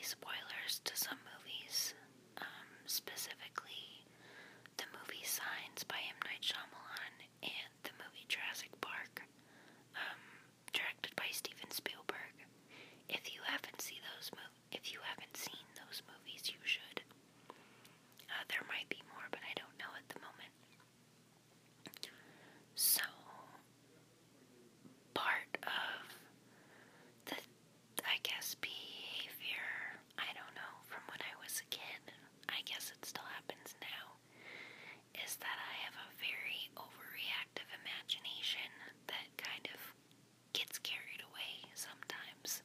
spoilers to some movies, specifically the movie Signs by M. Night Shyamalan and the movie Jurassic Park, directed by Steven Spielberg. If you haven't seen those movies, you should. There might be more, but I don't know at the moment. So, part of the, behavior, I don't know, from when I was a kid, I guess it still happens now, is that I have a very overreactive imagination that kind of gets carried away sometimes.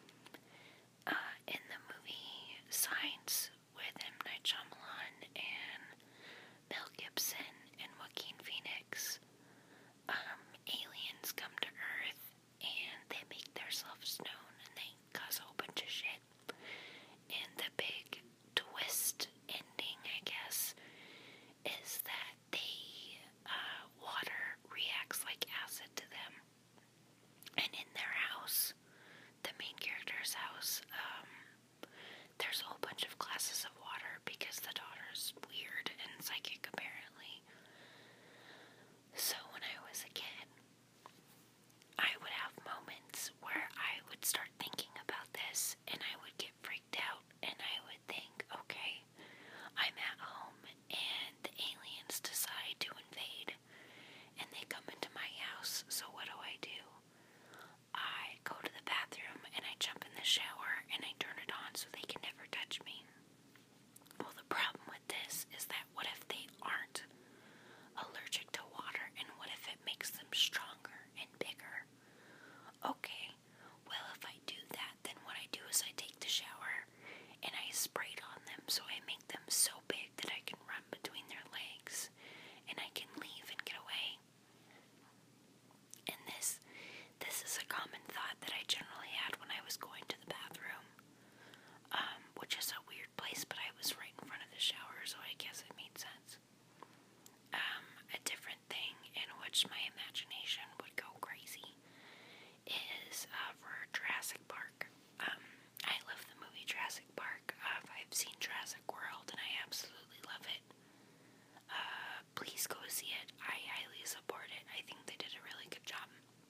In the movie Signs with M. Night Shyamalan and Mel Gibson and Joaquin Phoenix, aliens come to Earth and they make themselves known and they cause a whole bunch of shit. And the big twist ending, I guess, is that water reacts like acid to them. And in their house, the main character's house, there's a whole bunch of glasses of water because the daughter's weird and psychic apparently. So when I was a kid, I would have moments where I would start thinking about this and I would get freaked out and I would think, okay, I'm at home and the aliens decide to invade and they come into my house, so what do? I go to the bathroom and I jump in the shower and I turn it on so they can never touch me. Well, the problem with this is that what if they aren't allergic to water, and what if it makes them stronger and bigger? Okay, well, if I do that, then what I do is I take the shower and I spray it on them so I make them so big that I can run between their legs and I can leave and get away. And this is a common thought that I generally had when I was going to the bathroom, which is a weird place, but I was right in front of the shower, so I guess it made sense. A different thing in which my imagination would go crazy is for Jurassic Park. I love the movie Jurassic Park. I've seen Jurassic World and I absolutely love it. Please go see it. I highly support it. I think they did a really good job.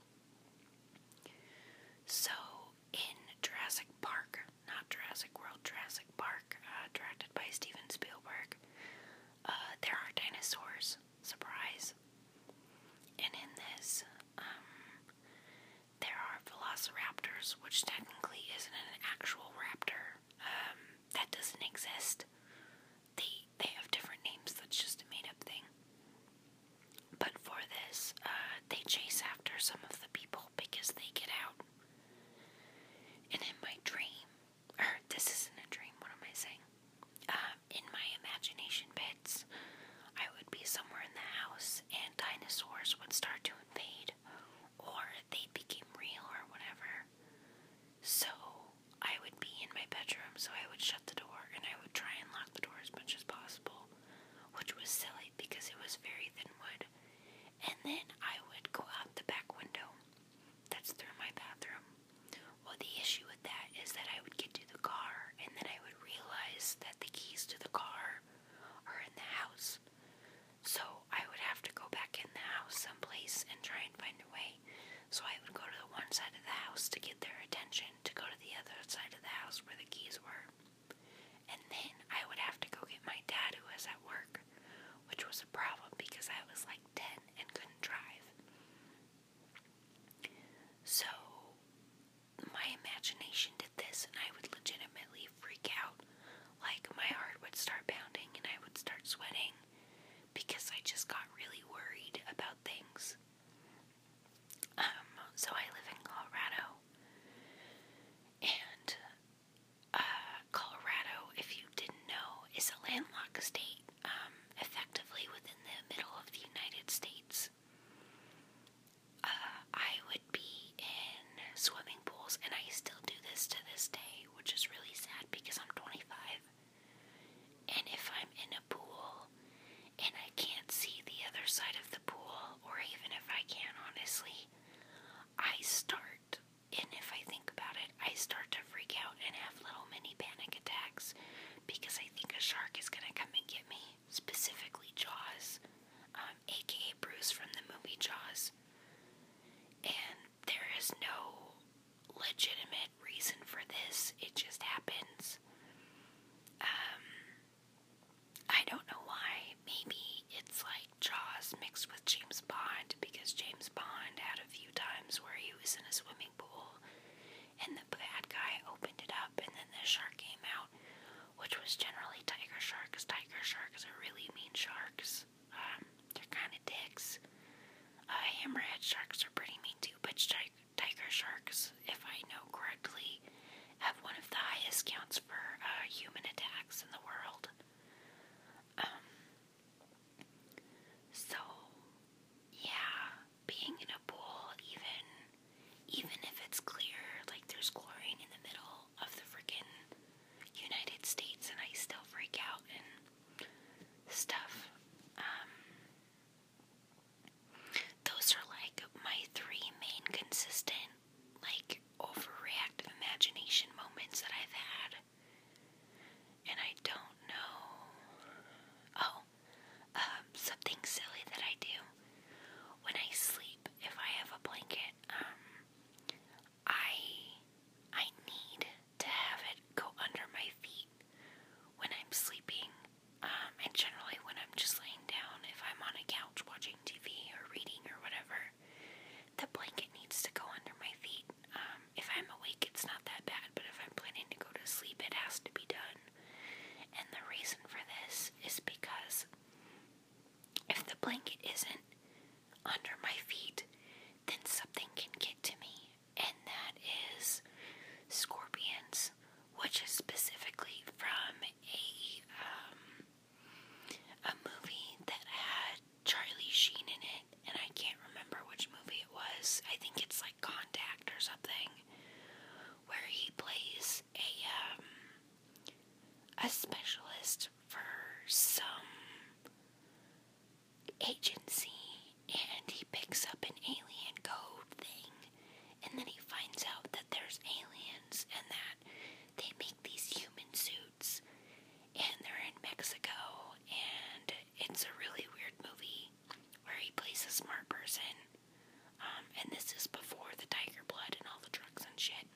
So, in Jurassic Park, not Jurassic World, Jurassic Park, directed by Steven Spielberg, there are dinosaurs. Surprise. And in this, there are velociraptors, which technically isn't an actual raptor. That doesn't exist. They have different names, that's just a made-up thing. But for this, they chase after some of the people because they get out. And in my dream, this isn't a dream, what am I saying? In my imagination bits, I would be somewhere in the house and dinosaurs would start to invade, or they became real or whatever. So I would be in my bedroom, so I would shut the door and I would try and lock the door as much as possible, which was silly because it was very thin wood. And then I would go out the back window that's through my bathroom. Well, the issue with that is that I would get to the car and then I would realize that the keys to the car are in the house. So I would have to go back in the house someplace and try and find a way. So I would go to the one side of the house to get their attention, to go to the other side of the house where the keys were. And then I would have to go get my dad, who was at work, which was a problem because I was like 10 and couldn't drive. So my imagination did this and I would legitimately freak out. Like my heart would start pounding and I would start sweating because I just got really worried about things. So I live in Colorado, and Colorado, if you didn't know, is a landlocked state, effectively within the agency, and he picks up an alien code thing, and then he finds out that there's aliens and that they make these human suits, and they're in Mexico, and it's a really weird movie where he plays a smart person, and this is before the tiger blood and all the drugs and shit.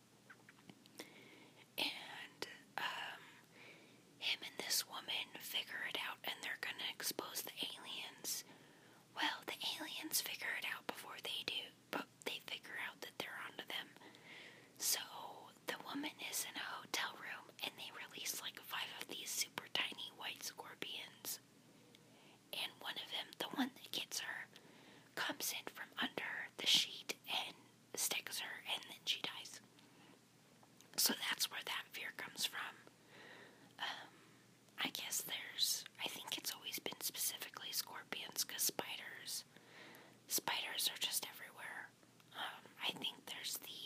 And him and this woman figure it out, and they're gonna expose the aliens. Well, the aliens figure it out before they do, but they figure out that they're onto them. So the woman is in a hotel room, and they release like 5 of these super tiny white scorpions. And one of them, the one that gets her, comes in from under the sheet and sticks her, and then she dies. So that's where that fear comes from. I guess I think it's always been specifically scorpions, because spiders are just everywhere. I think there's the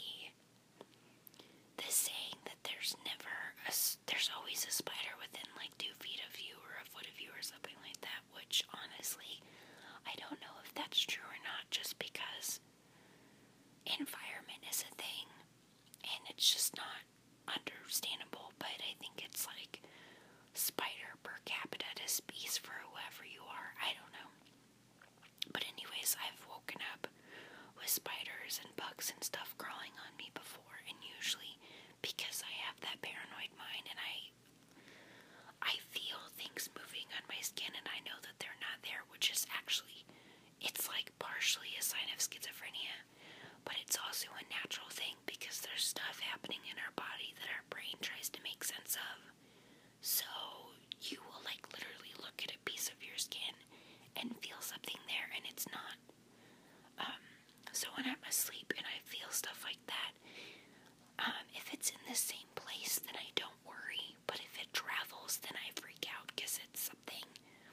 saying that there's always a spider within like 2 feet of you or a foot of you or something like that, which honestly, I don't know if that's true or not, just because environment is a thing, and it's just not understandable, but I think it's like spider per capita to space for whoever you are. I don't know. But anyways, I've woken up with spiders and bugs and stuff crawling on me before, and usually because I have that paranoid mind and I feel things moving on my skin and I know that they're not there, which is actually, it's like partially a sign of schizophrenia, but it's also a natural thing because there's stuff happening in our body that our brain tries to make sense of. So you will like literally look at a piece of your skin and feel something there and it's not. So when I'm asleep and I feel stuff like that, if it's in the same place, then I don't worry. But if it travels, then I freak out because it's something.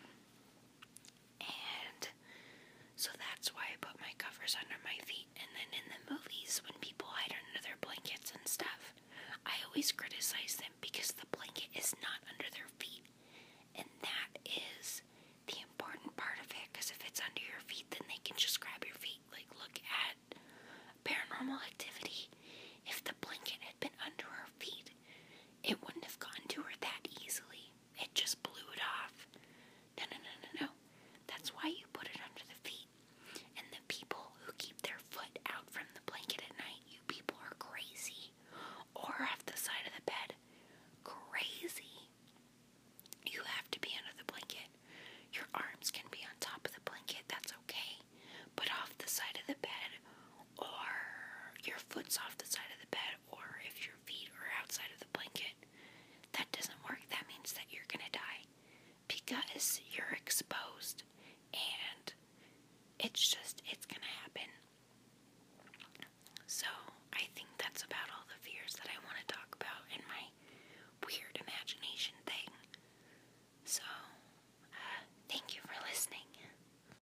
And so that's why I put my covers under my feet. And then in the movies, when people hide under their blankets and stuff, I always criticize them because the blanket is not under their feet. And that is the important part of it, because if it's under your feet, then they can just grab your feet. Like, look at Paranormal Activity. If the blanket had been under her feet, it wouldn't have gotten to her that easily. It just blew it off. No. That's why you put it under the feet. And the people who keep their foot out from the blanket at night, you people are crazy. Or off the side of the bed. Crazy. You have to be under the blanket. Your arms can be on top of the blanket, that's okay. But off the side of the bed, or your foot's off the side of the bed, or if your feet are outside of the blanket, that doesn't work. That means that you're gonna die. Because you're exposed. And it's gonna happen. So, I think that's about all the fears that I want to talk about in my weird imagination thing. So,